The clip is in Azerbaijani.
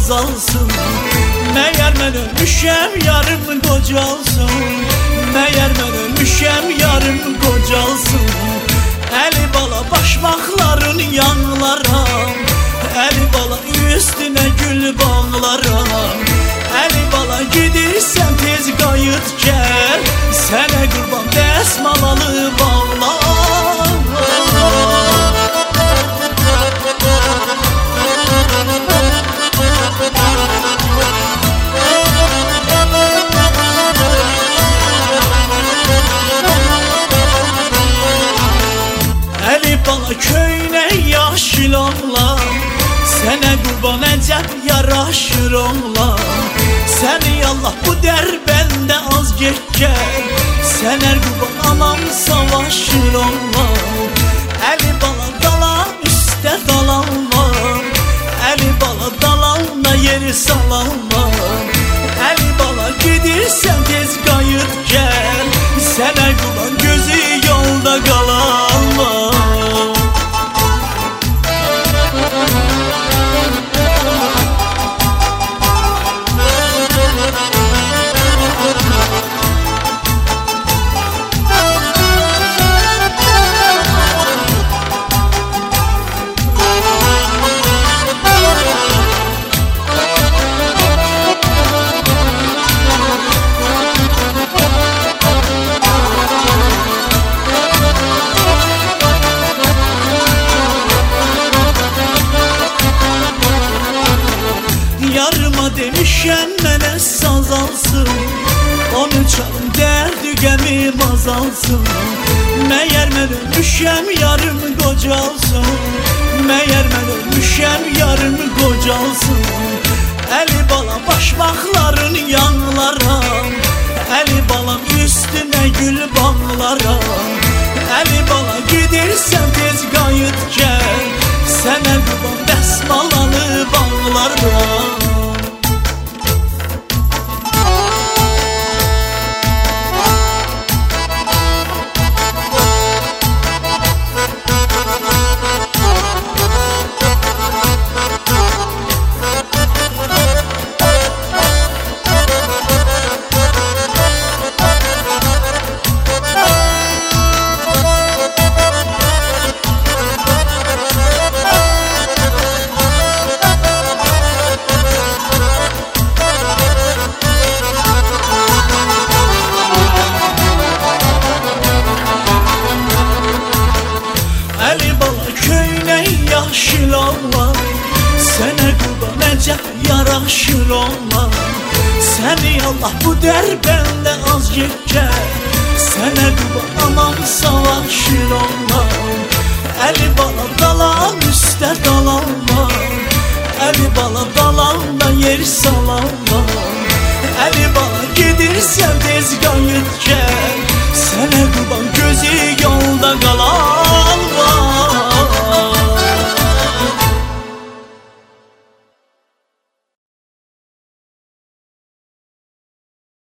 azalsın. Məyər mən ölmüşəm yarım qocalsın. Məyər mən ölmüşəm yarım qocalsın. Əli bala başmaqların yanlaram. Əli bala üstünə gül bağlaram. Əli bala gidirsən tez qayıt gəl. Sənə qurban dəsmalalı bağlar. Əli bala köynək yaşıl oğlan. Sənə qurban əcəb yaraşır oğlan. Səni Allah bu dərbəndə az get gəl. Sənə qurban anam savaşır oğlan. Əli bala dalan üstə dalan var. Əli bala dalanla yeri salan var. Əli bala gedirsən tez qayıt gəl. Sənə qurban gözü yolda qalan var. Yarıma demişəm mənə saz alsın. Onu çalım dərdi qəmim azalsın. Məyər mən ölmüşəm yarım qocalsın. Məyər mən ölmüşəm yarım qocalsın. Əli bala başmaqların yanlaram. Əli balam üstünə gül bağlaram. Əli bala gedirsən tez qayıt gəl. Sənə qurban dəsmalalı bağlaram. Əli bala köynək yaşıl oğlan. Sənə qurban əcəb yaraşır oğlan. Səni Allah bu dərbəndə az get gəl. Sənə qurban anam savaşır oğlan. Əli bala dalan üstə dalan var. Əli bala dalanla yer salan var. Əli bala gedirsən tez qayıt gəl. Sənə qurban